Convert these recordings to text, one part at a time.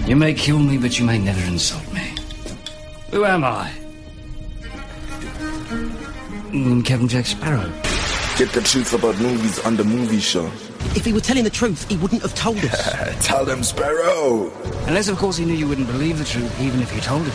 You may kill me, but you may never insult me. Who am I? Captain Jack Sparrow. Get the truth about movies on the movie show. If he were telling the truth, he wouldn't have told us. Tell them, Sparrow. Unless, of course, he knew you wouldn't believe the truth, even if you told it.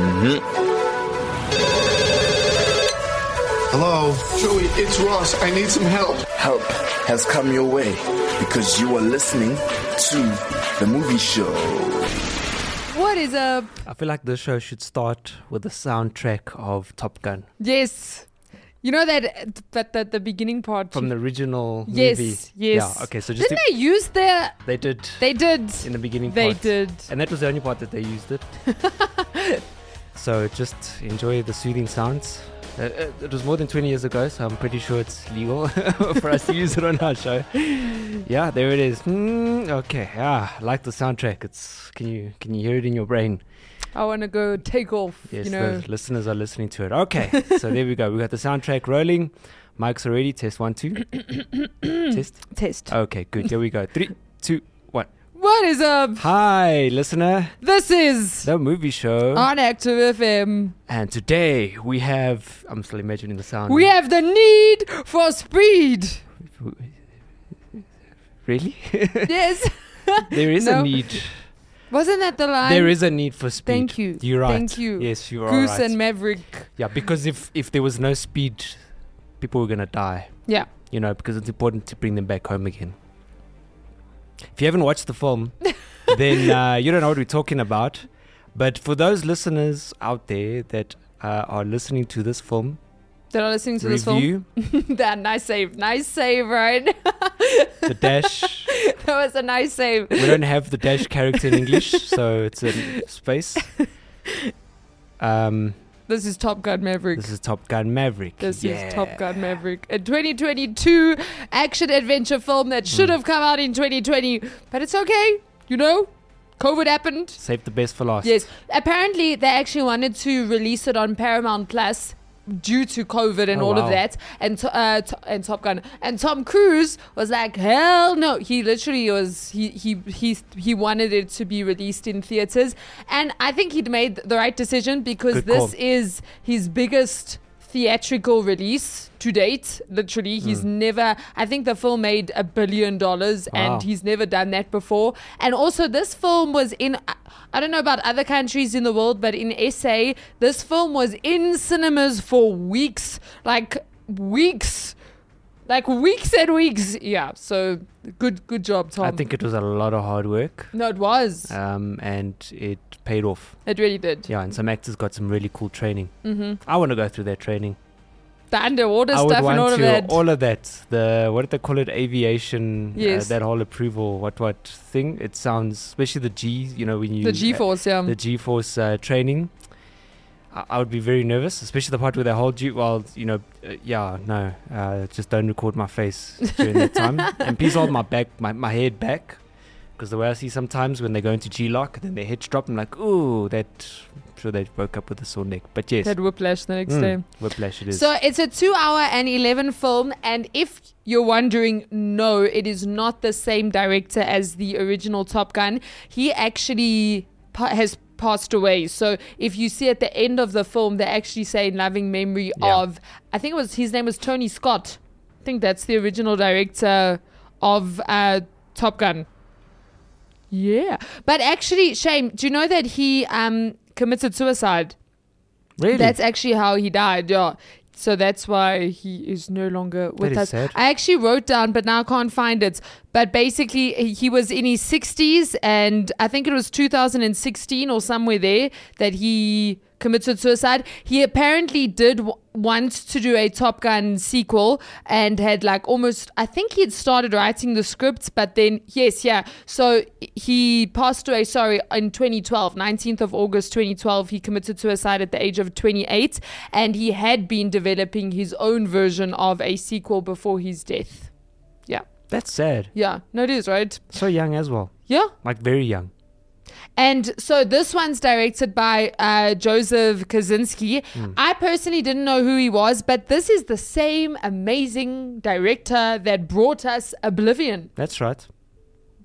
Hello? Joey, it's Ross. I need some help. Help has come your way because you are listening to the movie show. What is up? I feel like this show should start with the soundtrack of Top Gun. Yes. You know that the beginning part From the original yes, movie. Yes. Yeah, okay, so just didn't they use their... They did. They did. In the beginning They part. did. And that was the only part that they used it. So just enjoy the soothing sounds. It was more than 20 years ago, so I'm pretty sure it's legal for us to use it on our show. Yeah, there it is. Okay, yeah, I like the soundtrack. Can you hear it in your brain? I want to go take off. Yes, you know. the listeners are listening to it. Okay, so there we go. We got the soundtrack rolling. Mike's already. Test 1, 2. Test. Okay, good. Here we go. 3, 2, 1. What is up? Hi, listener. This is The Movie Show on Active FM. And today we have... I'm still imagining the sound. We have the need for speed. Really? Yes. There is a need. Wasn't that the line? There is a need for speed. Thank you. You're right. Thank you. Yes, you are Goose right. and Maverick. Yeah, because if there was no speed, people were going to die. Yeah. You know, because it's important to bring them back home again. If you haven't watched the film, then you don't know what we're talking about. But for those listeners out there that are listening to this film, That are listening to review, this film. That nice save, right? the dash. That was a nice save. We don't have the dash character in English, so it's in space. This is Top Gun Maverick. This is Top Gun Maverick. This is Top Gun Maverick, a 2022 action-adventure film that should have come out in 2020, but it's okay, you know? COVID happened. Save the best for last. Yes. Apparently, they actually wanted to release it on Paramount Plus due to COVID and all of that. And Top Gun. And Tom Cruise was like, hell no. He literally was, he wanted it to be released in theaters. And I think he'd made the right decision because this is his biggest theatrical release to date. Literally, he's never, I think the film made $1 billion and he's never done that before. And also this film was in, I don't know about other countries in the world, but in SA, this film was in cinemas for weeks. Like weeks and weeks. Yeah, so good job, Tom. I think it was a lot of hard work. No, it was. And it paid off. It really did. Yeah, and some actors got some really cool training. I want to go through that training. The underwater stuff and all of that. All of that. The, what did they call it? Aviation. Yes. That whole approval. What thing? It sounds, especially the G, you know, when you... The G-Force, yeah. The G-Force training. I would be very nervous, especially the part where they hold you while, you know, just don't record my face during that time. And please hold my back, my head back. Because the way I see sometimes when they go into G-Lock, then their heads drop, I'm like, ooh, I'm sure they woke up with a sore neck. But yes. Had whiplash the next day. Whiplash it is. So it's a 2-hour and 11 film. And if you're wondering, no, it is not the same director as the original Top Gun. He actually has passed away. So if you see at the end of the film, they actually say in loving memory of, I think his name was Tony Scott. I think that's the original director of Top Gun. Yeah. But actually, Shane, do you know that he committed suicide? Really? That's actually how he died, yeah. So that's why he is no longer with us. Sad. I actually wrote down, but now I can't find it. But basically, he was in his 60s, and I think it was 2016 or somewhere there that he committed suicide. He apparently did want to do a Top Gun sequel and had I think he'd started writing the script, but then, so he passed away, in 2012, 19th of August 2012, he committed suicide at the age of 28, and he had been developing his own version of a sequel before his death. Yeah. That's sad. Yeah. No, it is, right? So young as well. Yeah. Like very young. And so this one's directed by Joseph Kosinski. I personally didn't know who he was, but this is the same amazing director that brought us Oblivion. That's right.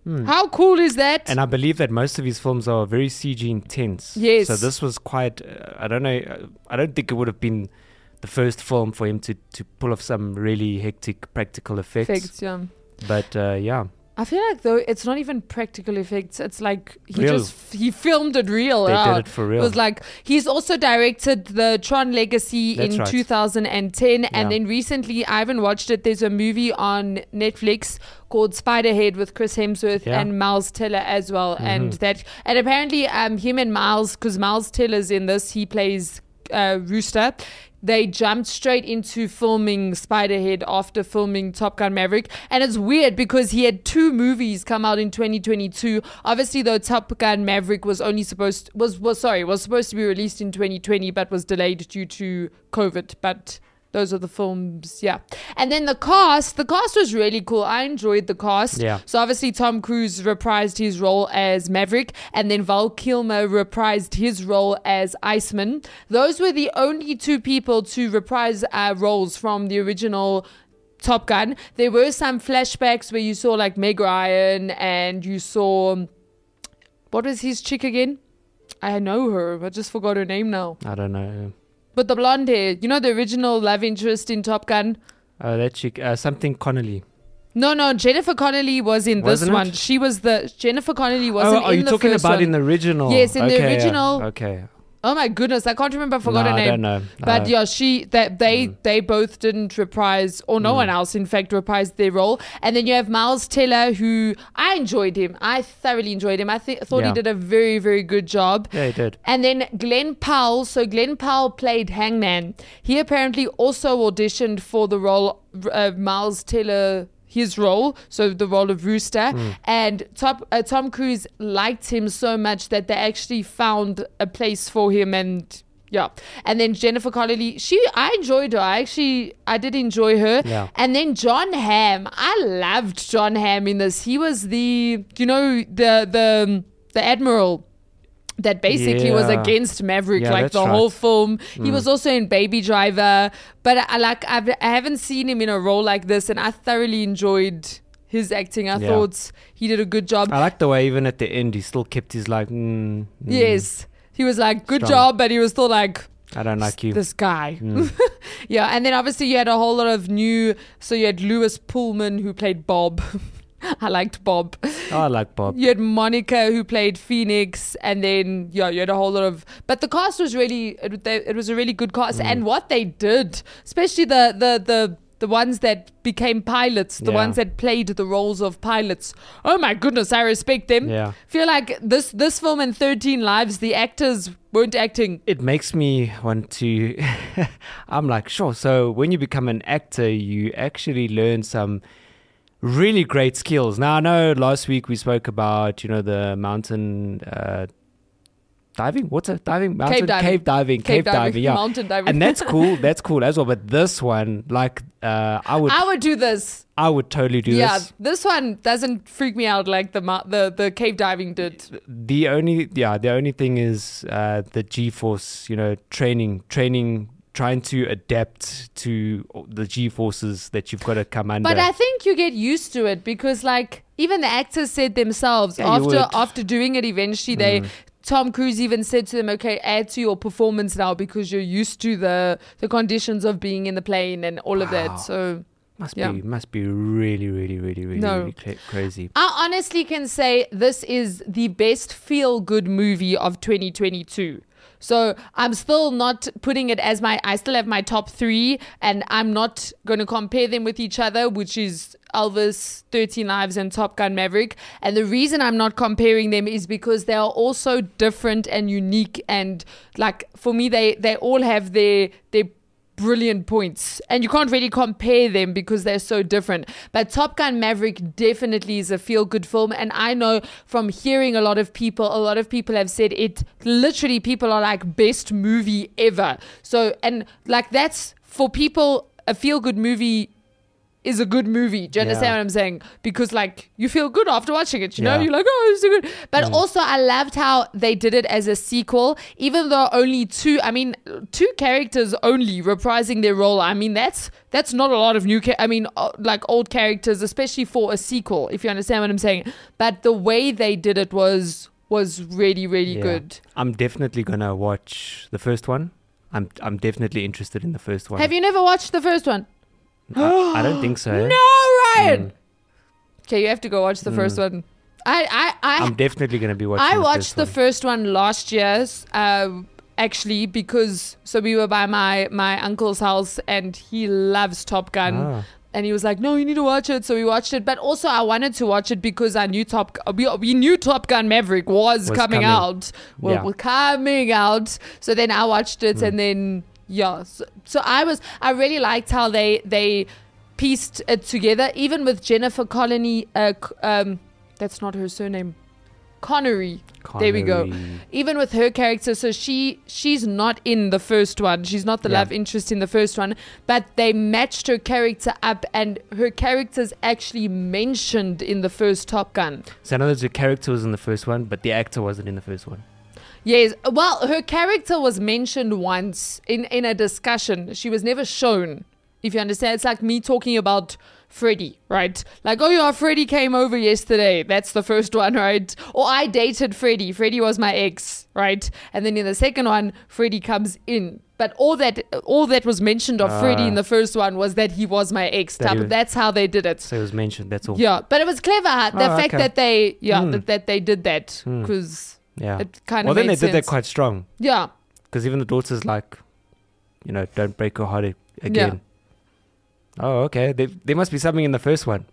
How cool is that? And I believe that most of his films are very CG intense. Yes. So this was quite, I don't know, I don't think it would have been the first film for him to pull off some really hectic practical effects. Yeah. But yeah. I feel like though it's not even practical effects. It's like Real. he filmed it real. They did it for real. It was like he's also directed the Tron Legacy That's in right. 2010, Yeah. and then recently I haven't watched it. There's a movie on Netflix called Spiderhead with Chris Hemsworth Yeah. and Miles Teller as well, and apparently him and Miles, because Miles Teller's in this, he plays Rooster. They jumped straight into filming Spiderhead after filming Top Gun Maverick. And it's weird because he had 2 movies come out in 2022. Obviously, though, Top Gun Maverick was supposed to be released in 2020, but was delayed due to COVID. But those are the films, yeah. And then the cast was really cool. I enjoyed the cast. Yeah. So obviously Tom Cruise reprised his role as Maverick, and then Val Kilmer reprised his role as Iceman. Those were the only 2 people to reprise roles from the original Top Gun. There were some flashbacks where you saw like Meg Ryan, and you saw, what was his chick again? I know her, I just forgot her name now. I don't know. But the blonde hair, you know, the original love interest in Top Gun? That chick, something Connolly. No, Jennifer Connelly was in this Wasn't it? one. Jennifer Connelly wasn't in the first one. Are you talking about in the original? Yes, in the Okay, original. Yeah. Okay. Oh my goodness, I can't remember. I forgot No, her I name. don't know. But yeah, they both didn't reprise, or no one else, in fact, reprised their role. And then you have Miles Teller, who I enjoyed him. I thoroughly enjoyed him. I thought he Yeah. did a very, very good job. Yeah, he did. And then Glenn Powell. So Glenn Powell played Hangman. He apparently also auditioned for the role of Miles Teller, his role, so the role of Rooster. And Tom Cruise liked him so much that they actually found a place for him. And yeah. And then Jennifer Connelly, I enjoyed her. I did enjoy her. Yeah. And then John Hamm. I loved John Hamm in this. He was the admiral that basically was Yeah. against Maverick, Yeah, like that's the right. whole film. He was also in Baby Driver, but I haven't seen him in a role like this, and I thoroughly enjoyed his acting. I Yeah. thought he did a good job. I like the way even at the end he still kept his like. Yes, he was like, good Strong. job, but he was still like, I don't like you. this guy. Yeah, and then obviously you had a whole lot of so you had Lewis Pullman, who played Bob. I liked Bob. Oh, I like Bob. You had Monica, who played Phoenix, and then you had a whole lot of. But the cast was really, it was a really good cast, and what they did, especially the ones that became pilots, the Yeah. ones that played the roles of pilots. Oh my goodness, I respect them. Yeah. Feel like this film in 13 Lives, the actors weren't acting. It makes me want to. I'm like, sure. So when you become an actor, you actually learn some really great skills. Now I know last week we spoke about the mountain diving, mountain cave diving, yeah, mountain diving, and that's cool as well. But this one, like, I would do this. I would totally do Yeah, this. this one doesn't freak me out like the cave diving did. The only thing is the G-force, training. Trying to adapt to the G-forces that you've got to come under. But I think you get used to it because, like, even the actors said themselves after doing it, eventually Tom Cruise even said to them, "Okay, add to your performance now because you're used to the conditions of being in the plane and all of that." So must be really, really, really, really, No. really crazy. I honestly can say this is the best feel-good movie of 2022. So I'm still not putting it as I still have my top 3, and I'm not going to compare them with each other, which is Elvis, 13 Lives, and Top Gun Maverick. And the reason I'm not comparing them is because they are all so different and unique. And like, for me, they all have their brilliant points, and you can't really compare them because they're so different. But Top Gun Maverick definitely is a feel-good film, and I know from hearing a lot of people have said it literally, people are like, best movie ever. So, and like, that's for people, a feel-good movie is a good movie. Do you understand what I'm saying? Because like you feel good after watching it, you know? Yeah. You're like, oh, it's so good. But also I loved how they did it as a sequel, even though only two characters only reprising their role. I mean, that's not a lot of like old characters, especially for a sequel, if you understand what I'm saying. But the way they did it was really, really good. I'm definitely gonna watch the first one. I'm definitely interested in the first one. Have you never watched the first one? I don't think so. No, Ryan. Okay, you have to go watch the first one. I'm definitely going to be watching. I watched the first one last year, actually, because we were by my uncle's house and he loves Top Gun. And he was like, no, you need to watch it. So we watched it. But also I wanted to watch it because I knew we knew Top Gun Maverick was coming out. Well, coming out. So then I watched it and then, So I really liked how they pieced it together. Even with Jennifer Connelly, that's not her surname. Connery. There we go. Even with her character, so she's not in the first one. She's not the love interest in the first one, but they matched her character up, and her character's actually mentioned in the first Top Gun. So in other words, her character was in the first one, but the actor wasn't in the first one. Yes. Well, her character was mentioned once in a discussion. She was never shown, if you understand. It's like me talking about Freddie, right? Like, oh yeah, Freddie came over yesterday. That's the first one, right? Or I dated Freddie. Freddie was my ex, right? And then in the second one, Freddie comes in. But all that was mentioned of Freddie in the first one was that he was my ex. That's how they did it. So it was mentioned. That's all. Yeah, but it was clever. The fact that they that they did that, because it kind of then they sense. did that quite strong. Yeah. Because even the daughter's like, don't break her heart again. Yeah. Oh, okay. There must be something in the first one.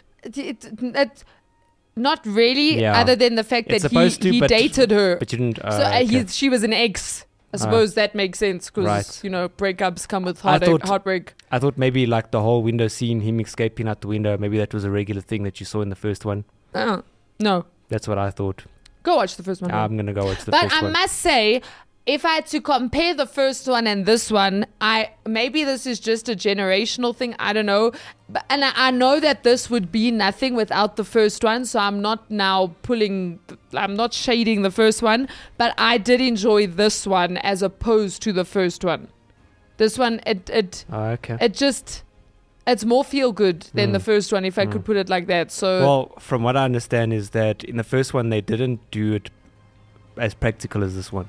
It's not really, other than the fact that he dated her. But you didn't. She was an ex. I suppose that makes sense because, breakups come with heartbreak. I thought maybe like the whole window scene, him escaping out the window, maybe that was a regular thing that you saw in the first one. No. That's what I thought. Go watch the first one. I'm going to go watch the first one. But I must say, if I had to compare the first one and this one, maybe this is just a generational thing. I don't know. And I know that this would be nothing without the first one. So I'm not I'm not shading the first one. But I did enjoy this one as opposed to the first one. This one, it's more feel good than the first one, if I could put it like that. So, well, from what I understand is that in the first one, they didn't do it as practical as this one.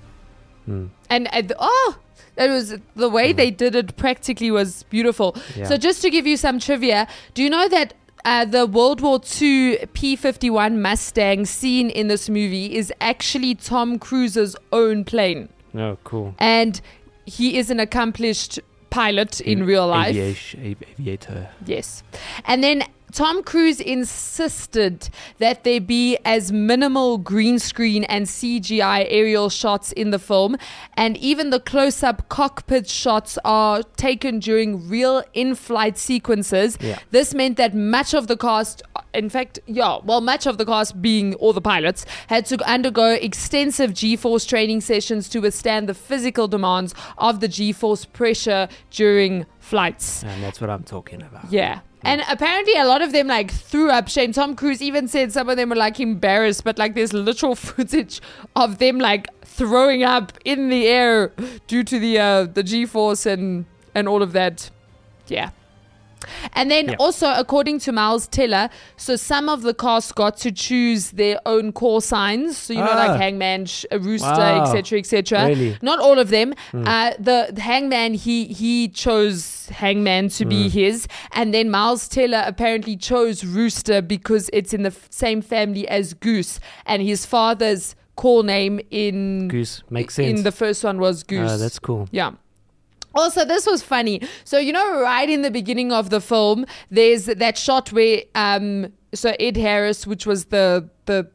And that was the way they did it practically was beautiful. So just to give you some trivia, do you know that the World War II P-51 Mustang seen in this movie is actually Tom Cruise's own plane? Oh, cool. And he is an accomplished pilot in real life. Aviator. Yes. And then Tom Cruise insisted that there be as minimal green screen and CGI aerial shots in the film, and even the close-up cockpit shots are taken during real in-flight sequences. This meant that much of the cast, much of the cast being all the pilots, had to undergo extensive G-force training sessions to withstand the physical demands of the G-force pressure during flights. And that's what I'm talking about. Yeah. And apparently a lot of them like threw up. Shane, Tom Cruise even said some of them were like embarrassed, but like there's literal footage of them like throwing up in the air due to the G-force and all of that. Yeah. And then also, according to Miles Teller, so some of the cast got to choose their own call signs. So, like Hangman, Rooster, etc., etc. Really? Not all of them. The Hangman, he chose Hangman to be his. And then Miles Teller apparently chose Rooster because it's in the same family as Goose. And his father's call name in Goose makes sense. In the first one was Goose. That's cool. Yeah. Also, this was funny. So, right in the beginning of the film, there's that shot where so Ed Harris, which was the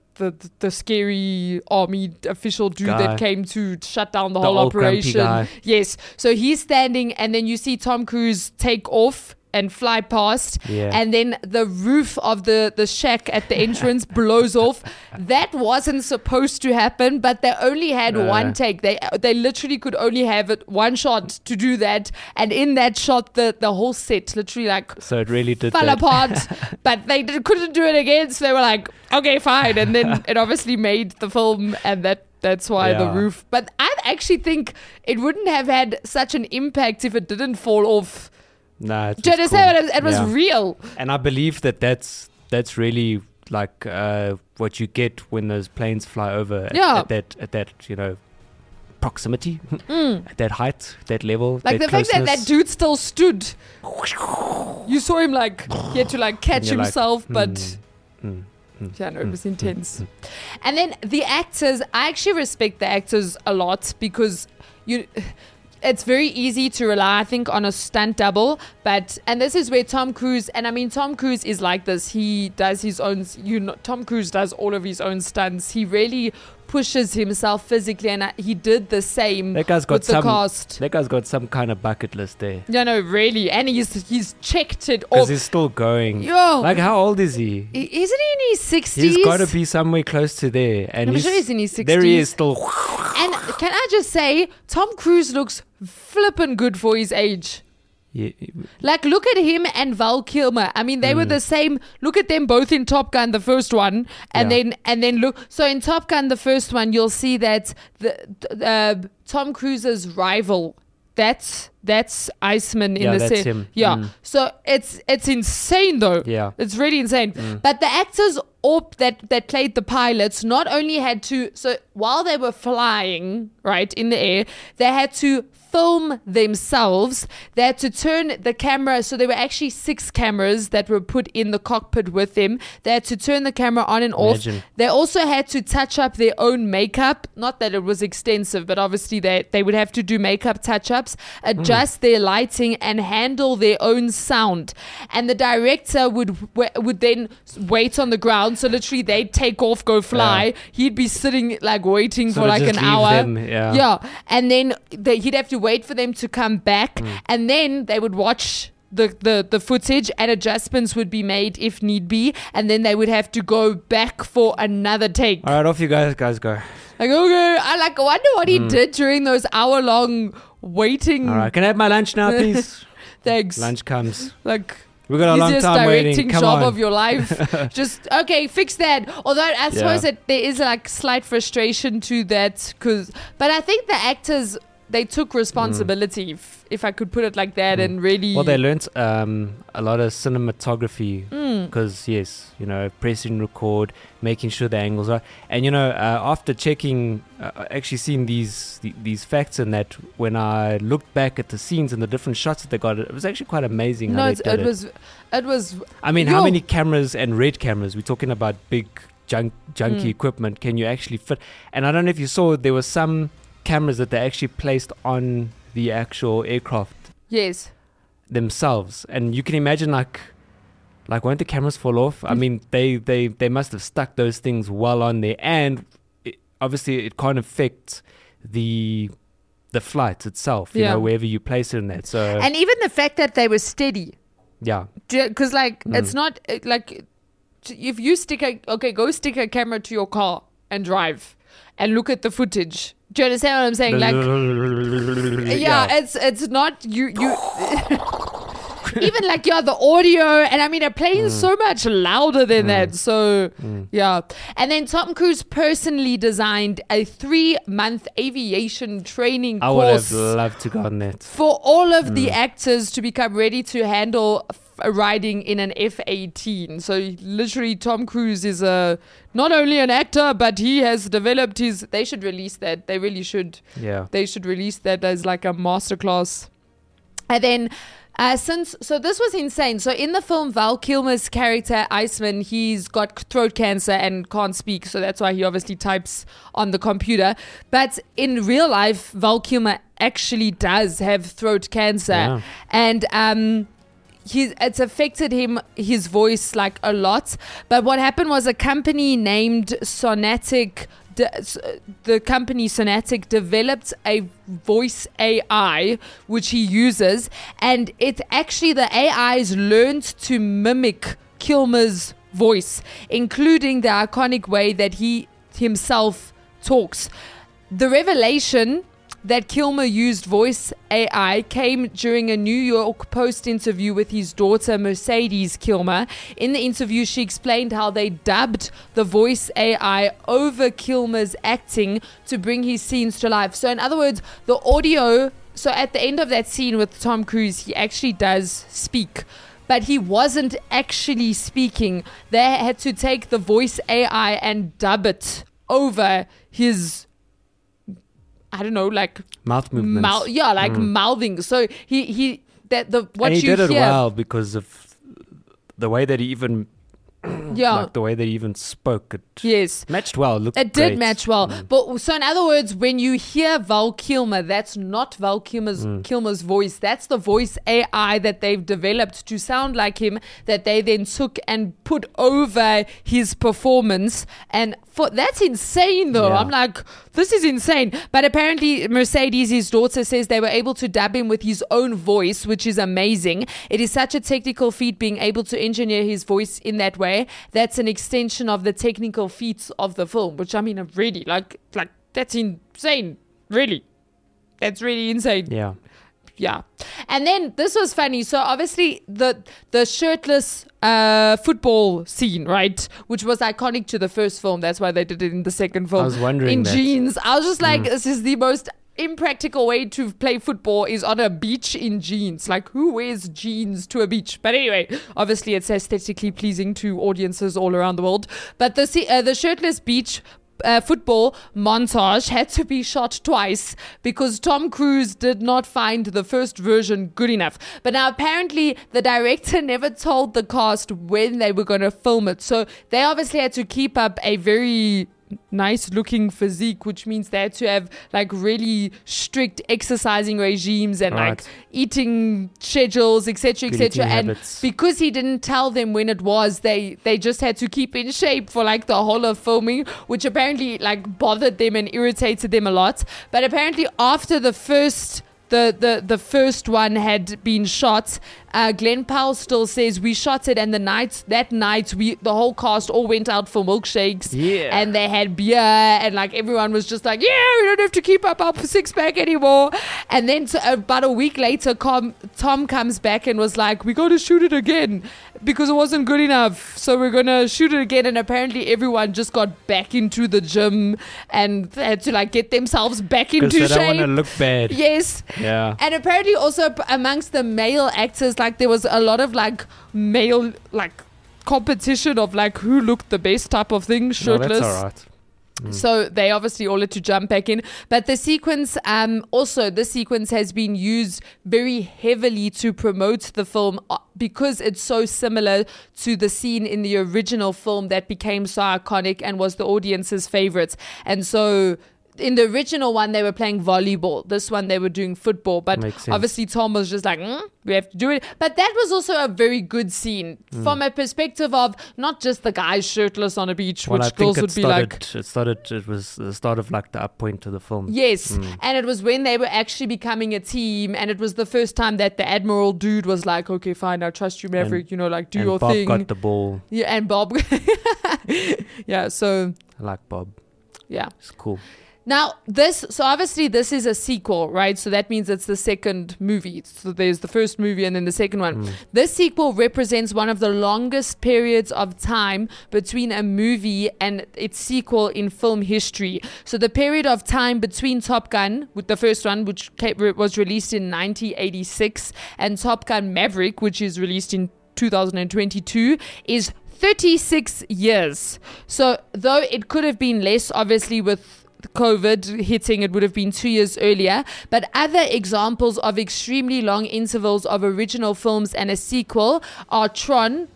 scary army official dude that came to shut down the whole operation. Guy. Yes. So he's standing, and then you see Tom Cruise take off and fly past, Yeah. and then the roof of the shack at the entrance blows off. That wasn't supposed to happen, but they only had one take. They literally could only have it one shot to do that, and in that shot, the whole set literally So it really did fell that. apart. But they couldn't do it again, so they were like, okay, fine. And then it obviously made the film, and that's why the Yeah. roof. But I actually think it wouldn't have had such an impact if it didn't fall off. Nah, it Do you was understand? cool. It was Yeah. real. And I believe that's really like what you get when those planes fly over at that proximity, at that height, that level, Like that the fact that closeness. dude still stood. You saw him he had to catch And you're like, himself, but yeah, no, it was intense. And then the actors, I actually respect the actors a lot because it's very easy to rely, I think, on a stunt double. And this is where Tom Cruise, and I mean, Tom Cruise is like this. He does his own, Tom Cruise does all of his own stunts. He really pushes himself physically, and he did the same That guy's got with the cast. That guy's got some kind of bucket list there. Yeah, no, really. And he's checked it Because off. he's still going. Yo. Like, how old is he? Isn't he in his 60s? He's got to be somewhere close to there. And I'm sure he's in his 60s. There he is still. And can I just say, Tom Cruise looks flippin' good for his age. Yeah. Like, look at him and Val Kilmer. I mean, they were the same. Look at them both in Top Gun, the first one, and then look. So in Top Gun, the first one, you'll see that the Tom Cruise's rival. That's Iceman in Yeah, the that's set. him. Yeah. So it's insane though. Yeah. It's really insane. But the actors that played the pilots not only had to, so while they were flying right in the air, they had to film themselves. They had to turn the camera, so there were actually 6 cameras that were put in the cockpit with them. They had to turn the camera on and off. Imagine. They also had to touch up their own makeup. Not that it was extensive, but obviously they would have to do makeup touch-ups, adjust their lighting, and handle their own sound. And the director would then wait on the ground. So literally they'd take off, go fly. Yeah. He'd be sitting waiting Sort for of an just leave hour. them, yeah. And then he'd have to wait for them to come back, and then they would watch the footage, and adjustments would be made if need be, and then they would have to go back for another take. All right, off you guys go. Like, okay, I wonder what he did during those hour-long waiting. All right, can I have my lunch now, please? Thanks. Lunch comes. Like, We've got a long easiest time directing waiting. Come job on. of your life. Just okay, fix that. Although I suppose that there is slight frustration to that, but I think the actors, they took responsibility, if I could put it like that, and really. Well, they learnt a lot of cinematography because pressing record, making sure the angles are, and after checking, actually seeing these facts and that, when I looked back at the scenes and the different shots that they got, it was actually quite amazing. No, how it was. I mean, how many cameras and red cameras? We're talking about big junky equipment. Can you actually fit? And I don't know if you saw, there were some cameras that they actually placed on the actual aircraft themselves, and you can imagine like won't the cameras fall off? I mean, they must have stuck those things well on there, and obviously it can't affect the flight itself, wherever you place it in that. So, and even the fact that they were steady, because it's not like if you go stick a camera to your car and drive and look at the footage. Do you understand what I'm saying? Like, it's not you. Even the audio, and I mean, a plane is so much louder than that. So, And then Tom Cruise personally designed a 3-month aviation training course. I would have loved to go on that. For all of the actors to become ready to handle riding in an F-18. So literally Tom Cruise is not only an actor, but he has developed they should release that. They really should. Yeah. They should release that as a masterclass. And then so this was insane. So in the film, Val Kilmer's character Iceman, he's got throat cancer and can't speak, so that's why he obviously types on the computer. But in real life, Val Kilmer actually does have throat cancer, and it's affected his voice a lot. But what happened was a company named Sonatic the company Sonatic developed a voice AI which he uses, and it actually, the AI's learned to mimic Kilmer's voice, including the iconic way that he himself talks. The revelation that Kilmer used voice AI came during a New York Post interview with his daughter Mercedes Kilmer. In the interview, she explained how they dubbed the voice AI over Kilmer's acting to bring his scenes to life. So in other words, the audio, so at the end of that scene with Tom Cruise, he actually does speak, but he wasn't actually speaking. They had to take the voice AI and dub it over his, I don't know, like mouth movements. Mouthing. So he that the what and he you did hear, it well because of the way that he even like the way that he even spoke. It matched well. It did match well. But so in other words, when you hear Val Kilmer, that's not Val Kilmer's voice. That's the voice AI that they've developed to sound like him, that they then took and put over his performance. And that's insane though. Yeah. I'm like, this is insane. But apparently Mercedes, his daughter, says they were able to dub him with his own voice, which is amazing. It is such a technical feat being able to engineer his voice in that way. That's an extension of the technical feats of the film, which I mean, I'm really like that's insane. Really. That's really insane. Yeah. Yeah. And then this was funny. So obviously the shirtless football scene, right, which was iconic to the first film. That's why they did it in the second film. I was wondering in that. jeans. I was just like, this is the most impractical way to play football, is on a beach in jeans. Like, who wears jeans to a beach? But anyway, obviously it's aesthetically pleasing to audiences all around the world. But the shirtless beach football montage had to be shot twice because Tom Cruise did not find the first version good enough. But now apparently the director never told the cast when they were going to film it. So they obviously had to keep up a very nice looking physique, which means they had to have like really strict exercising regimes and like eating schedules, etc., etc. And habits. because he didn't tell them when it was, they just had to keep in shape for like the whole of filming, which apparently like bothered them and irritated them a lot. But apparently after the first one had been shot, Glenn Powell still says we shot it, and that night the whole cast all went out for milkshakes, and they had beer, and like everyone was just like, we don't have to keep up our six-pack anymore. And then about a week later, Tom comes back and was like, we got to shoot it again because it wasn't good enough, so we're gonna shoot it again. And apparently everyone just got back into the gym and had to like get themselves back into shape. Because they don't want to look bad. Yes. Yeah. And apparently also amongst the male actors, like there was a lot of like male like competition of like who looked the best type of thing, shirtless. No, that's all right. So they obviously all had to jump back in. But the sequence has been used very heavily to promote the film because it's so similar to the scene in the original film that became so iconic and was the audience's favorite. And so in the original one, they were playing volleyball. This one, they were doing football. But obviously, Tom was just like, we have to do it. But that was also a very good scene from a perspective of not just the guys shirtless on a beach, which girls would be like. It was the start of like the up point to the film. Yes. And it was when they were actually becoming a team. And it was the first time that the Admiral dude was like, okay, fine, I trust you, Maverick. Do your Bob thing. Bob got the ball. Yeah, and Bob. Yeah, so. I like Bob. Yeah. It's cool. Now, so obviously this is a sequel, right? So that means it's the second movie. So there's the first movie and then the second one. This sequel represents one of the longest periods of time between a movie and its sequel in film history. So the period of time between Top Gun, with the first one, which was released in 1986, and Top Gun Maverick, which is released in 2022, is 36 years. So though it could have been less, obviously, with COVID hitting, it would have been 2 years earlier. But other examples of extremely long intervals of original films and a sequel are Tron,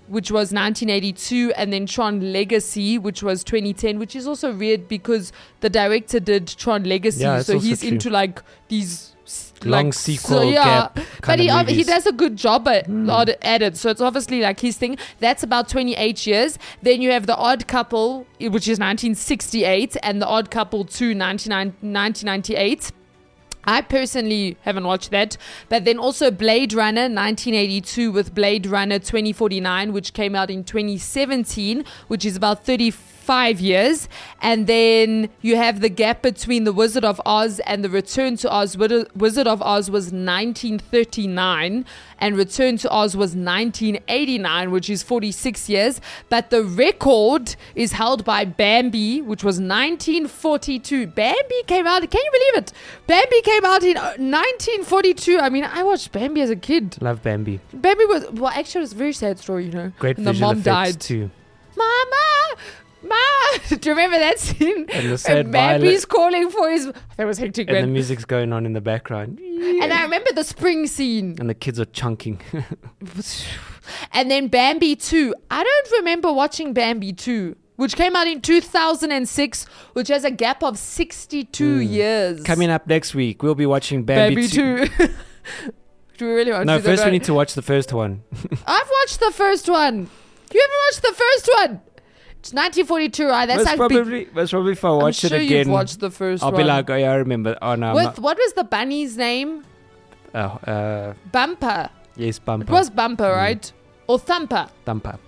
which was 1982, and then Tron Legacy, which was 2010, which is also weird because the director did Tron Legacy, Yeah, so it's he's also true. into like these Long sequel gap but kind he of he movies. does a good job at it, so it's obviously like his thing. That's about 28 years. Then you have The Odd Couple, which is 1968, and The Odd Couple 2, 1998. I personally haven't watched that. But then also Blade Runner 1982 with Blade Runner 2049, which came out in 2017, which is about 35 years. And then you have the gap between The Wizard of Oz and The Return to Oz. Wizard of Oz was 1939 and Return to Oz was 1989, which is 46 years. But the record is held by Bambi, which was 1942. Bambi came out, can you believe it? Bambi came out in 1942. I mean, I watched Bambi as a kid. Love Bambi. Bambi was, well, actually, it was a very sad story, you know. Great And the visual mom effects died. too. Mama! Ma! Do you remember that scene? And the sad Bambi's calling for his... That was hectic, And the man. music's going on in the background. And I remember the spring scene. And the kids are chunking. And then Bambi 2. I don't remember watching Bambi 2, which came out in 2006, which has a gap of 62 years. Coming up next week, we'll be watching Bambi 2. 2. Do we really want to No, do that first we one? need to watch the first one. I've watched the first one. You haven't watched the first one? It's 1942, right? That's Most like probably if I watch I'm sure it you've again, watched the first I'll one. be like, oh yeah, I remember. Oh no, With what was the bunny's name? Bumper. yes, Bumper. It was Bumper, right? Or Thumper. Thumper.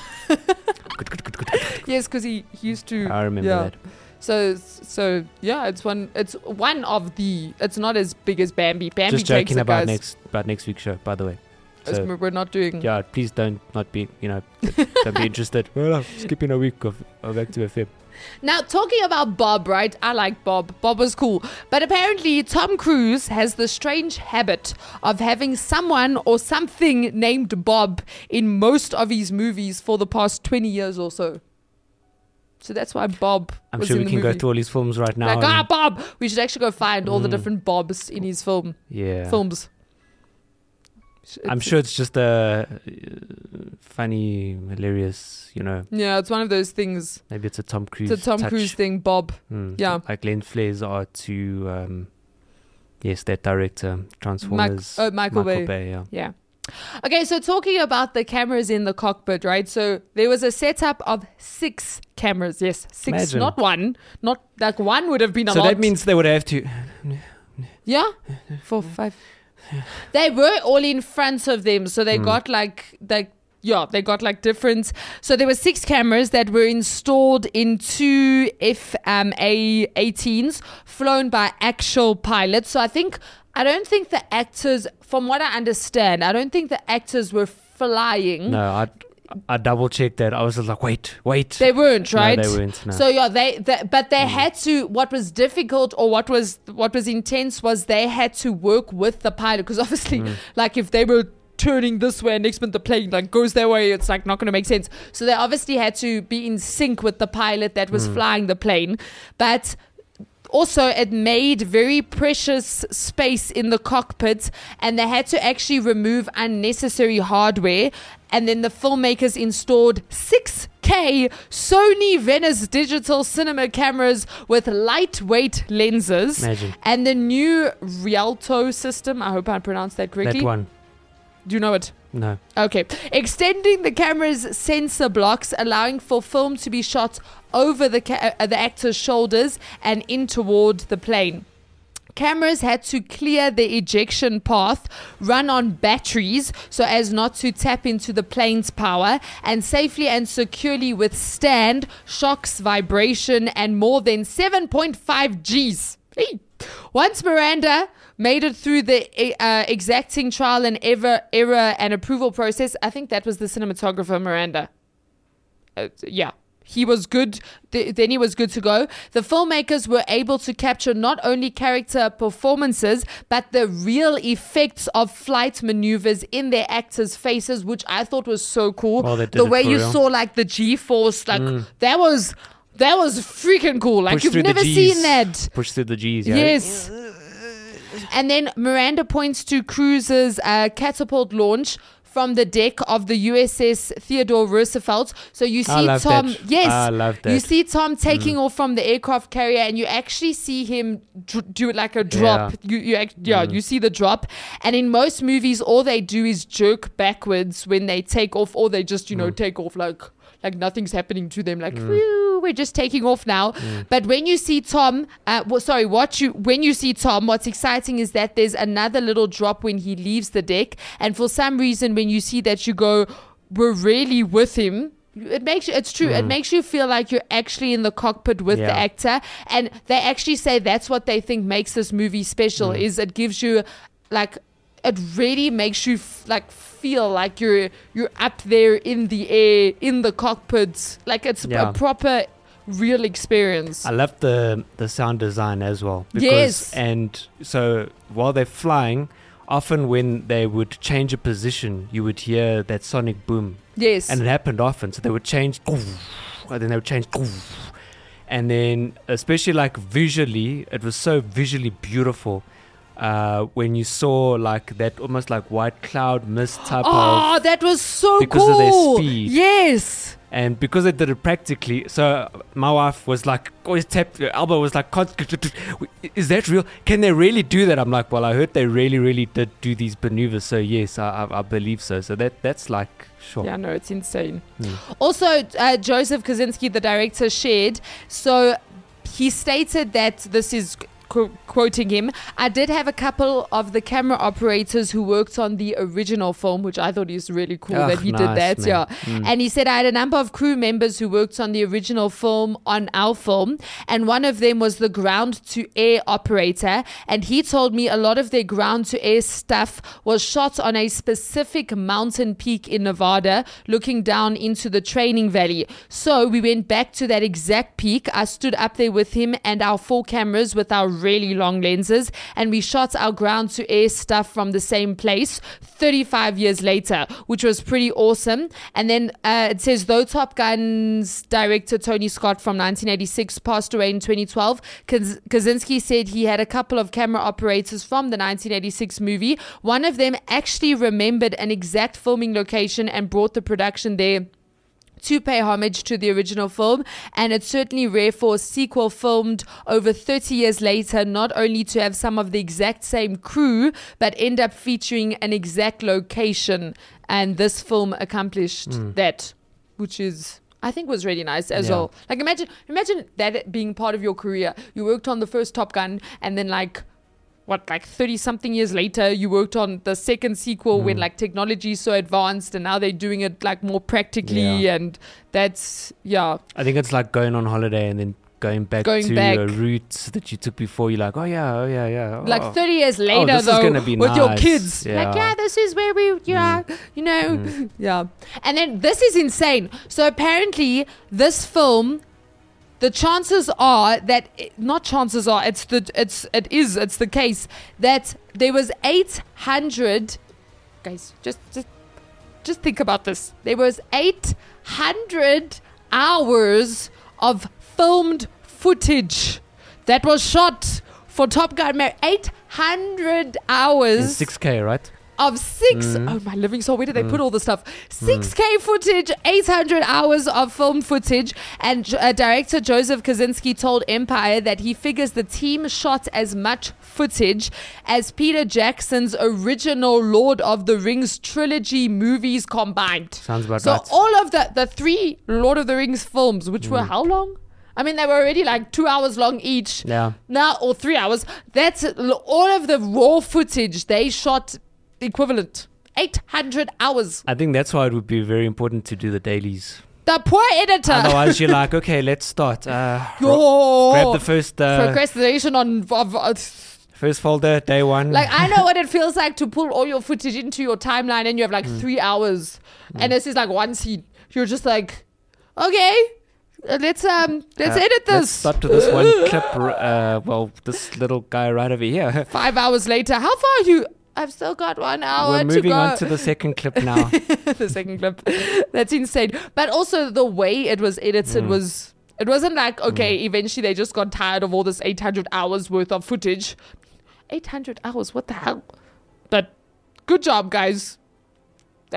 Yes, because he used to. I remember yeah. that. So yeah, it's one of the. It's not as big as Bambi. Bambi Just takes joking it, about guys. next week's show, by the way. As So, we're not doing. yeah, please don't be interested. Well, I'm skipping a week of Active FM. Now, talking about Bob, right? I like Bob. Bob was cool. But apparently, Tom Cruise has the strange habit of having someone or something named Bob in most of his movies for the past 20 years or so. So that's why Bob I'm was sure in we the can movie. go through all his films right now. Like, Bob! We should actually go find all the different Bobs in his films. I'm sure it's just a funny, hilarious, Yeah, it's one of those things. maybe it's a Tom Cruise It's a Tom touch. Cruise thing, Bob. Yeah. Like Glenn Flair's art to, that director, Transformers. Michael Bay. yeah. Yeah. Okay, so talking about the cameras in the cockpit, right? So there was a setup of 6 cameras. Yes, 6, Imagine. not 1. Not like 1 would have been a So lot. that means they would have to... Yeah? 4, 5. They were all in front of them, so they got they got like different. So there were 6 cameras that were installed in 2 FA-18s flown by actual pilots. So I don't think the actors, from what I understand, I don't think the actors were flying. No, I double checked that. I was just like, wait. They weren't, right? No, they weren't. No. So yeah, but they had to. What was difficult, or what was intense, was they had to work with the pilot, because obviously, like if they were turning this way and next minute the plane like goes that way, it's like not going to make sense. So they obviously had to be in sync with the pilot that was flying the plane, but. Also, it made very precious space in the cockpit, and they had to actually remove unnecessary hardware. And then the filmmakers installed 6K Sony Venice digital cinema cameras with lightweight lenses. Imagine. And the new Rialto system. I hope I pronounced that correctly. That one. Do you know it? No. Okay. Extending the camera's sensor blocks, allowing for film to be shot over the actor's shoulders and in toward the plane. Cameras had to clear the ejection path, run on batteries so as not to tap into the plane's power, and safely and securely withstand shocks, vibration, and more than 7.5 Gs. Hey. Once Miranda made it through the exacting trial and error and approval process, I think that was the cinematographer, Miranda. Yeah. He was good. Then he was good to go. The filmmakers were able to capture not only character performances, but the real effects of flight maneuvers in their actors' faces, which I thought was so cool. Oh, they did the it way for you real. saw like the G-force, like that was freaking cool. Like Push you've through the never Gs. seen that. Push through the G's, yeah. Yes. And then Miranda points to Cruise's catapult launch from the deck of the USS Theodore Roosevelt. So you see Tom. That. Yes, I love that. You see Tom taking off from the aircraft carrier, and you actually see him do it like a drop. You see the drop. And in most movies, all they do is jerk backwards when they take off, or they just take off like nothing's happening to them, like whew, we're just taking off now. But when you see Tom, when you see Tom, what's exciting is that there's another little drop when he leaves the deck, and for some reason, when you see that, you go, we're really with him. It makes you, it's true. It makes you feel like you're actually in the cockpit with the actor, and they actually say that's what they think makes this movie special. Is it gives you like. It really makes you feel like you're up there in the air, in the cockpit. Like it's a proper real experience. I love the sound design as well. Yes. And so while they're flying, often when they would change a position, you would hear that sonic boom. Yes. And it happened often. So they would change, and then they would change, and then especially like visually, it was so visually beautiful. When you saw like that almost like white cloud mist type of... that was so because cool. Because of their speed. Yes. And because they did it practically, so my wife was like, always tapped, her elbow was like, is that real? Can they really do that? I'm like, well, I heard they really, really did do these maneuvers. So yes, I believe so. So that's like, sure. Yeah, no, it's insane. Also, Joseph Kosinski, the director, shared, so he stated that this is... quoting him, I did have a couple of the camera operators who worked on the original film, which I thought is really cool that he did that. Man. Yeah. And he said, I had a number of crew members who worked on the original film on our film, and one of them was the ground to air operator, and he told me a lot of their ground to air stuff was shot on a specific mountain peak in Nevada looking down into the training valley. So we went back to that exact peak. I stood up there with him and our 4 cameras with our really long lenses, and we shot our ground to air stuff from the same place 35 years later, which was pretty awesome. And then it says, though Top Gun's director Tony Scott from 1986 passed away in 2012, Kosinski said he had a couple of camera operators from the 1986 movie. One of them actually remembered an exact filming location and brought the production there to pay homage to the original film. And it's certainly rare for a sequel filmed over 30 years later not only to have some of the exact same crew but end up featuring an exact location, and this film accomplished that, which is I think was really nice as well. Like imagine that being part of your career. You worked on the first Top Gun, and then like 30 something years later you worked on the second sequel when like technology is so advanced, and now they're doing it like more practically, and that's I think it's like going on holiday and then going back to a route that you took before. You're like, oh yeah. Like 30 years later, this though, is gonna be with nice. Your kids. Yeah. Like, this is where we, you know. Yeah. And then this is insane. So apparently this film, the chances are that, not chances are, it's the case that there was 800, guys, just think about this. There was 800 hours of filmed footage that was shot for Top Gun. 800 hours. In 6K, right? Of oh my living soul, where did they put all the stuff? 6K footage, 800 hours of film footage. And director Joseph Kosinski told Empire that he figures the team shot as much footage as Peter Jackson's original Lord of the Rings trilogy movies combined. Sounds about right. So all of the 3 Lord of the Rings films, which were how long? I mean, they were already like 2 hours long each. Yeah. Now, or 3 hours. That's all of the raw footage they shot equivalent. 800 hours. I think that's why it would be very important to do the dailies. The poor editor. Otherwise, you're like, okay, let's start. Grab the first... procrastination on... first folder, day 1. Like, I know what it feels like to pull all your footage into your timeline and you have like 3 hours. And this is like one scene. You're just like, okay... Let's edit this. Let's start to this one clip. This little guy right over here. 5 hours later. How far are you? I've still got 1 hour to go. We're moving on to the second clip now. The second clip. That's insane. But also the way it was edited was... It wasn't like, okay, eventually they just got tired of all this 800 hours worth of footage. 800 hours? What the hell? But good job, guys. Like,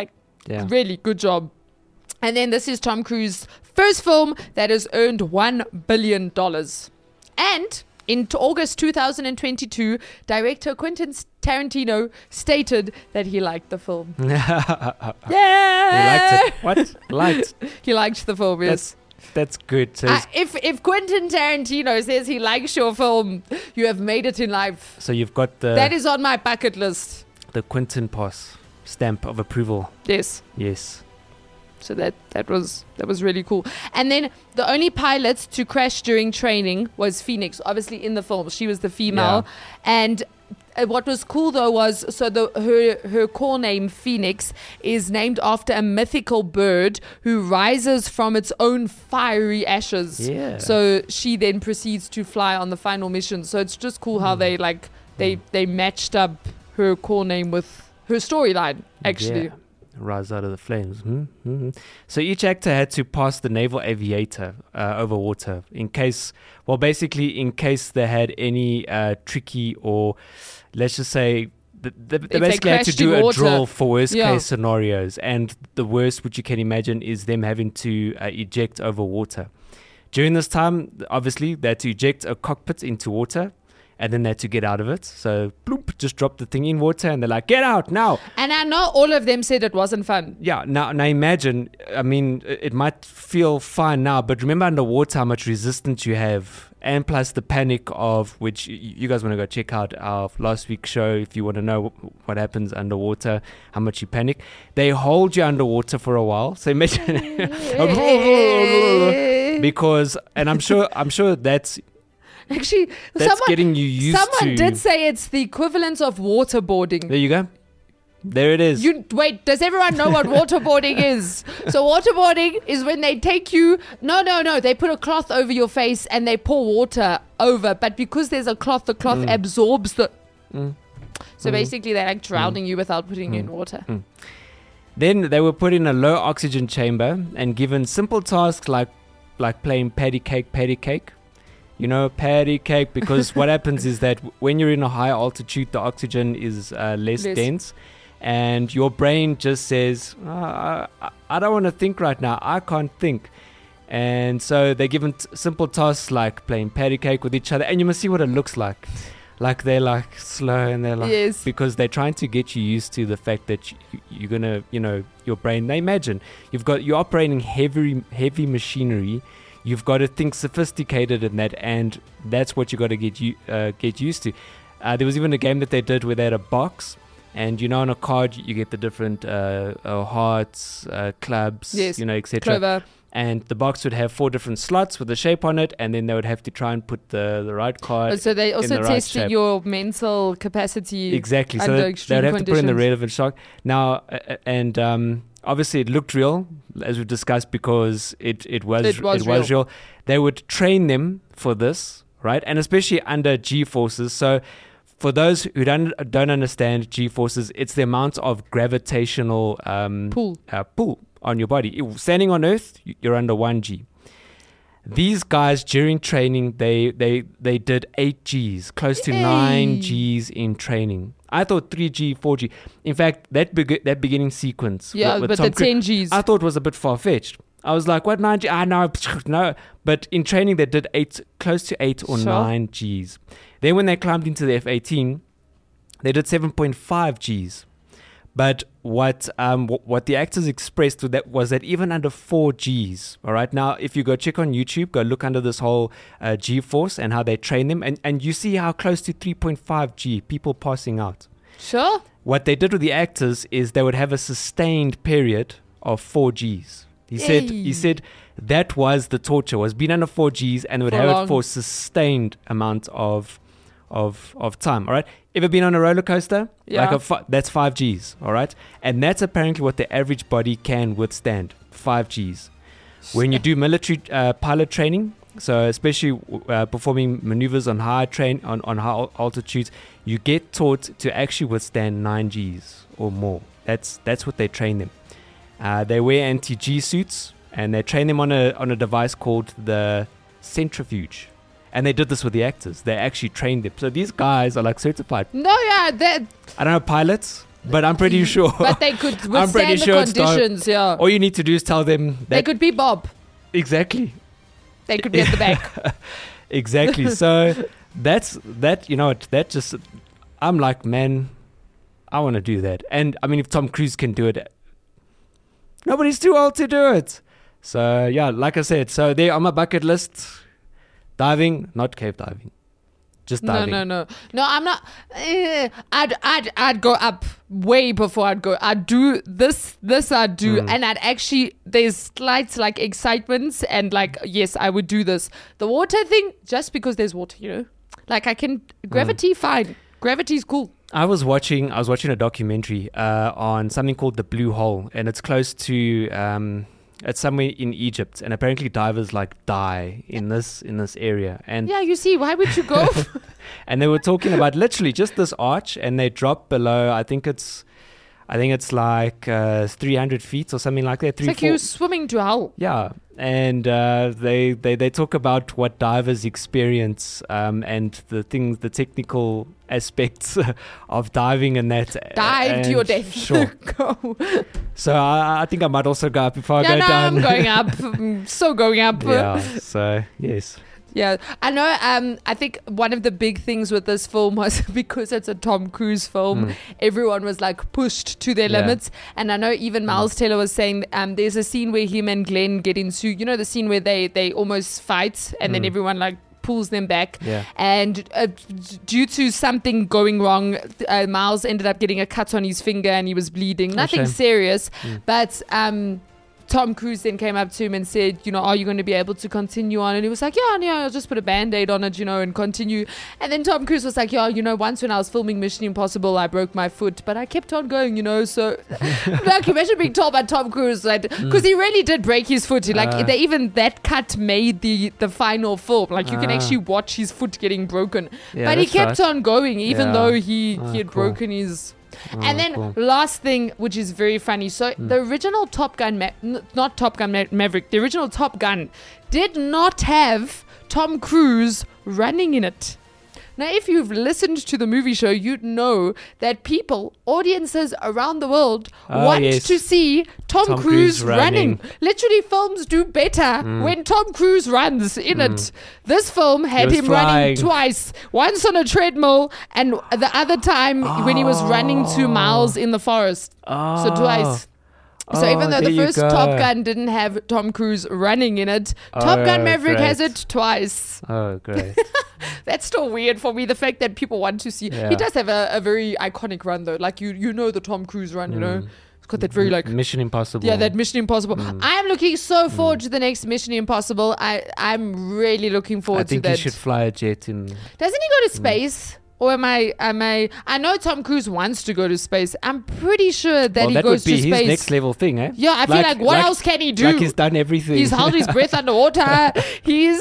Yeah. Really good job. And then this is Tom Cruise's first film that has earned $1 billion. And in August 2022, director Quentin Tarantino stated that he liked the film. Yeah! He liked it. What? Liked? He liked the film, yes. That's good. So, if Quentin Tarantino says he likes your film, you have made it in life. so you've got That is on my bucket list. the Quentin Pass stamp of approval. Yes. Yes. So that was really cool. And then the only pilot to crash during training was Phoenix. Obviously in the film, she was the female. Yeah. And what was cool though was her call name Phoenix is named after a mythical bird who rises from its own fiery ashes. Yeah. So she then proceeds to fly on the final mission. So it's just cool how they matched up her call name with her storyline actually. Yeah. Rise out of the flames. So each actor had to pass the naval aviator over water in case they had any tricky, or let's just say they basically had to do a drill for worst case scenarios. And the worst which you can imagine is them having to eject over water. During this time, obviously, they had to eject a cockpit into water. And then they had to get out of it. So, bloop, just drop the thing in water and they're like, get out now. And I know all of them said it wasn't fun. Yeah, now imagine, I mean, it might feel fine now, but remember underwater how much resistance you have. And plus the panic of, which you guys want to go check out our last week's show if you want to know what happens underwater, how much you panic. They hold you underwater for a while. So imagine, because, and I'm sure that's... Actually, getting you used to. Someone did say it's the equivalent of waterboarding. There you go. There it is. Wait, does everyone know what waterboarding is? So waterboarding is when they take you... No. They put a cloth over your face and they pour water over. But because there's a cloth, the cloth absorbs the... So basically they're like drowning you without putting you in water. Then they were put in a low oxygen chamber and given simple tasks like playing patty cake. You know, patty cake, because what happens is that when you're in a high altitude, the oxygen is less dense, and your brain just says, I don't want to think right now. I can't think. And so they're given simple tasks like playing patty cake with each other, and you must see what it looks like. Like they're like slow and they're like, because they're trying to get you used to the fact that you're going to, your brain, they imagine you're operating heavy machinery. You've got to think sophisticated in that, and that's what you got to get used to. There was even a game that they did where they had a box, and on a card you get the different hearts, clubs, etc. Clever. And the box would have 4 different slots with a shape on it, and then they would have to try and put the right card. So they also tested right your mental capacity. Exactly. Under So extreme they'd have conditions. to put in the relevant shock. Now, obviously, it looked real, as we've discussed, because it was real. They would train them for this, right? And especially under G-forces. So for those who don't understand G-forces, it's the amount of gravitational pull on your body. Standing on Earth, you're under 1G. These guys, during training, they did 8 Gs, close to 9 Gs in training. I thought 3G, 4G. In fact, that beginning sequence, with but Tom the 10 Gs, I thought was a bit far fetched. I was like, what 9G? No. But in training, they did close to 8 or 9 Gs. Then when they climbed into the F-18, they did 7.5 Gs. But what the actors expressed was that even under 4 Gs, all right? Now, if you go check on YouTube, go look under this whole G-force and how they train them, and you see how close to 3.5 G, people passing out. Sure. What they did with the actors is they would have a sustained period of 4 Gs. He said that was the torture, was being under 4 Gs, and they would have it for sustained amount of time, all right? Ever been on a roller coaster? Yeah. That's 5 Gs, all right? And that's apparently what the average body can withstand, 5 Gs. When you do military pilot training, so especially performing maneuvers on high altitudes, you get taught to actually withstand 9 Gs or more. That's what they train them. They wear anti-G suits, and they train them on a device called the centrifuge. And they did this with the actors. They actually trained them. So these guys are like certified. No, yeah. I don't know, pilots. but I'm pretty sure. But they could I'm withstand pretty the sure it's not- conditions, yeah. All you need to do is tell them that They could be Bob. exactly. They could be at the back. Exactly. So that's that. You know, that just. I'm like, man, I want to do that. And I mean, if Tom Cruise can do it, nobody's too old to do it. So yeah, like I said, so there on my bucket list, diving, not cave diving, just diving. No, I'm not. I'd go up way before I'd go. I'd do this I'd do, and I'd actually, there's slight like excitements and like, yes, I would do this. The water thing, just because there's water, you know, like I can gravity, fine, gravity's cool. I was watching a documentary on something called the Blue Hole, and it's close to it's somewhere in Egypt, and apparently divers like die in this area. And Yeah, you see, why would you go? and they were talking about literally just this arch, and they drop below. I think it's like 300 feet or something like that. It's like you swimming to hell. Yeah, and they talk about what divers experience and the technical aspects of diving and that. Dive to your death. Sure. Go. So I think I might also go up if I go down. I'm going up. I'm so going up. Yeah. So yes. Yeah, I know. I think one of the big things with this film was because it's a Tom Cruise film, everyone was like pushed to their limits. And I know even Miles Teller was saying there's a scene where him and Glenn get into, you know, the scene where they almost fight and then everyone like pulls them back. Yeah. And due to something going wrong, Miles ended up getting a cut on his finger and he was bleeding. Nothing shame. serious, but Tom Cruise then came up to him and said, you know, are you going to be able to continue on? And he was like, yeah, I'll just put a Band-Aid on it, you know, and continue. And then Tom Cruise was like, yeah, you know, once when I was filming Mission Impossible, I broke my foot, but I kept on going, you know. So, like, imagine being told by Tom Cruise, because he really did break his foot. Like, even that cut made the final film. Like, you can actually watch his foot getting broken. Yeah, but he that's kept right. on going, even Yeah. though he Oh, had cool. broken his... And then cool. last thing, which is very funny. So the original Top Gun, not Top Gun Maverick, the original Top Gun did not have Tom Cruise running in it. Now, if you've listened to the movie show, you'd know that audiences around the world want yes. to see Tom Cruise running. Literally, films do better when Tom Cruise runs in it. This film had He him was running flying. twice. Once on a treadmill and the other time when he was running 2 miles in the forest. So twice. So even though there the you first go. Top Gun didn't have Tom Cruise running in it, Top Gun Maverick has great. it twice. Oh, great. That's still weird for me, the fact that people want to see. Yeah. He does have a very iconic run though. Like you know the Tom Cruise run, you know. It's got that very like Mission Impossible. yeah, that Mission Impossible. I am looking so forward to the next Mission Impossible. I'm really looking forward I think to he that. should fly a jet in. Doesn't he go to space? Or am I I know Tom Cruise wants to go to space. I'm pretty sure that Well, he that goes would be to his space. next level thing, eh? Yeah, I feel like what else can he do? Like he's done everything. He's held his breath underwater. He's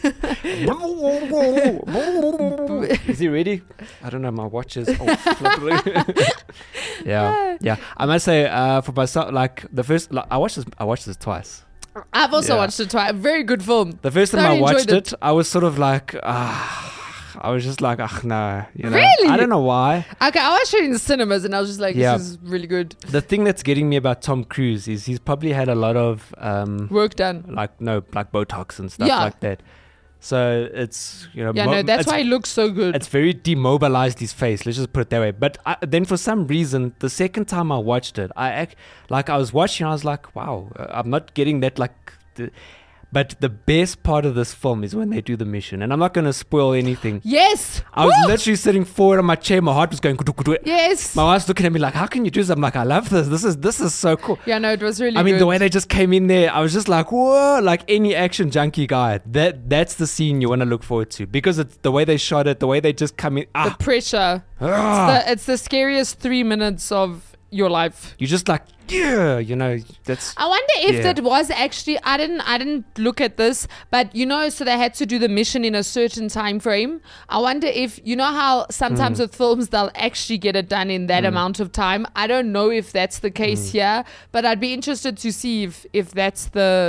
Is he ready? I don't know. My watch is off. Yeah. I must say, for myself, like the first, like, I watched this twice. I've also Yeah. watched it twice. Very good film. The first time Thoroughly I watched enjoyed it, I was sort of like, I was just like, no, you know. Really? I don't know why. Okay, I watched it in the cinemas and I was just like, Yeah. this is really good. The thing that's getting me about Tom Cruise is he's probably had a lot of Work done. like Botox and stuff Yeah. like that. So it's, you know, Yeah, no, that's it's- why he looks so good. It's very demobilized his face. Let's just put it that way. But then for some reason, the second time I watched it, I was watching, I was like, wow, I'm not getting that but the best part of this film is when they do the mission. And I'm not going to spoil anything. Yes. I was Woo! literally sitting forward on my chair. My heart was going. Kudu. Yes. My wife's looking at me like, how can you do this? I'm like, I love this. This is so cool. Yeah, no, it was really I mean, good. the way they just came in there, I was just like, whoa, like any action junkie guy. That's the scene you want to look forward to because it's the way they shot it, the way they just come in. the pressure. It's the scariest 3 minutes of your life. You're just like, yeah, you know, that's. I wonder if Yeah. that was actually I didn't look at this, but you know, so they had to do the mission in a certain time frame. I wonder if you know how sometimes with films they'll actually get it done in that amount of time. I don't know if that's the case here, but I'd be interested to see if that's the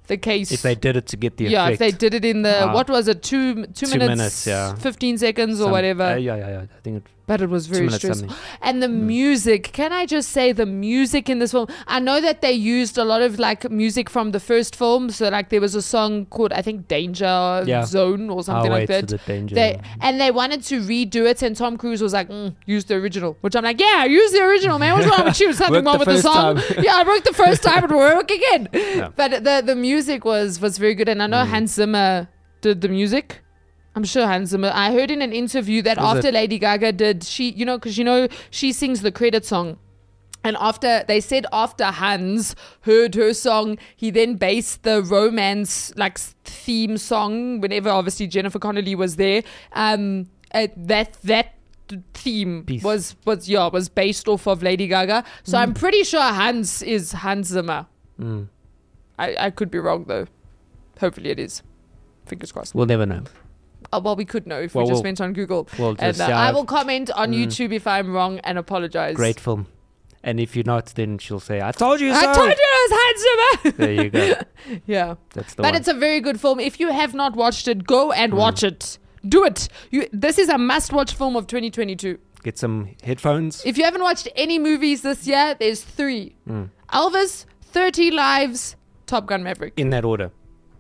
the case. If they did it to get the yeah, effect. if they did it in the what was it, two minutes, yeah. 15 seconds or whatever. Yeah. I think But it was very stressful. something. And the music, can I just say the music in this film? I know that they used a lot of like music from the first film. So like there was a song called, I think, Danger Zone or something like that. The danger. They wanted to redo it, and Tom Cruise was like, use the original. Which I'm like, yeah, use the original, man. What's wrong with you? Something wrong with the song. Yeah, it worked the first time, it will work again. Yeah. But the music was very good. And I know Hans Zimmer did the music. I'm sure Hans Zimmer. I heard in an interview that after Lady Gaga did, because she sings the credit song. And they said after Hans heard her song, he then based the romance like theme song whenever obviously Jennifer Connelly was there. That theme was based off of Lady Gaga. So I'm pretty sure Hans is Hans Zimmer. I could be wrong though. Hopefully it is. Fingers crossed. We'll never know. Well, we could know if we just went on Google. And I will comment on YouTube if I'm wrong and apologize. Great film. And if you're not, then she'll say, I told you so. I told you it was Hans Zimmer. There you go. Yeah. That's the one. But it's a very good film. If you have not watched it, go and watch it. Do it. This is a must-watch film of 2022. Get some headphones. If you haven't watched any movies this year, there's 3. Elvis, 30 Lives, Top Gun Maverick. In that order.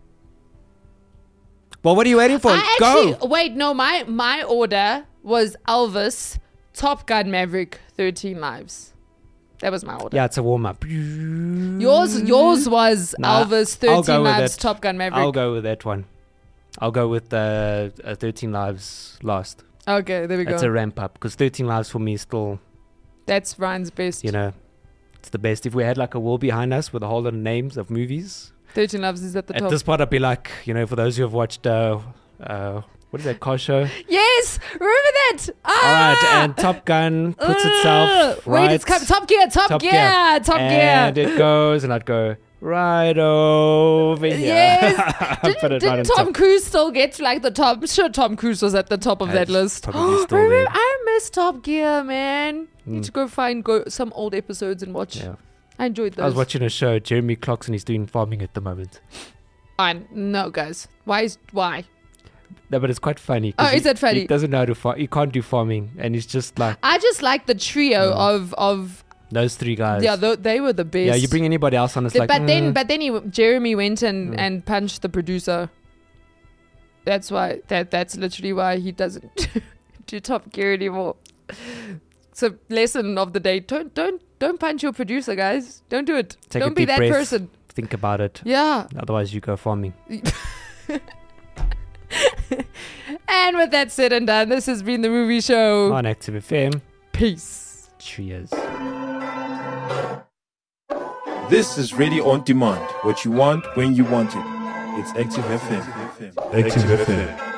Well, what are you waiting for? Go! Wait, no, my order was Elvis, Top Gun Maverick, 13 Lives. That was my order. Yeah, it's a warm-up. Yours was Elvis, 13 Lives, Top Gun Maverick. I'll go with that one. I'll go with 13 Lives last. Okay, there we go. That's a ramp-up, because 13 Lives for me is still... That's Ryan's best. You know, it's the best. If we had like a wall behind us with a whole lot of names of movies... 13 Lives is at the top. At this point, I'd be like, for those who have watched, what is that, car show? Yes, remember that. All right, and Top Gun puts itself right. Wait, it's coming. Top Gear. And it goes, and I'd go right over here. Yes. Didn't Tom Cruise still get like the top? I'm sure Tom Cruise was at the top of that list. Remember, I miss Top Gear, man. Need to go find some old episodes and watch. Yeah. I enjoyed those. I was watching a show. Jeremy Clarkson is doing farming at the moment. No, guys. Why? No, but it's quite funny. Oh, is that funny? He doesn't know how to farm. He can't do farming, and he's just like. I just like the trio of those 3 guys. Yeah, they were the best. Yeah, you bring anybody else on, it's like. But then Jeremy went and punched the producer. That's why. That's literally why he doesn't do Top Gear anymore. So lesson of the day: don't punch your producer, guys. Don't do it. Don't be that person. Think about it. Yeah. Otherwise, you go farming. And with that said and done, this has been the Movie Show on Active FM. Peace. Cheers. This is Radio On Demand. What you want when you want it. It's Active FM. Active FM.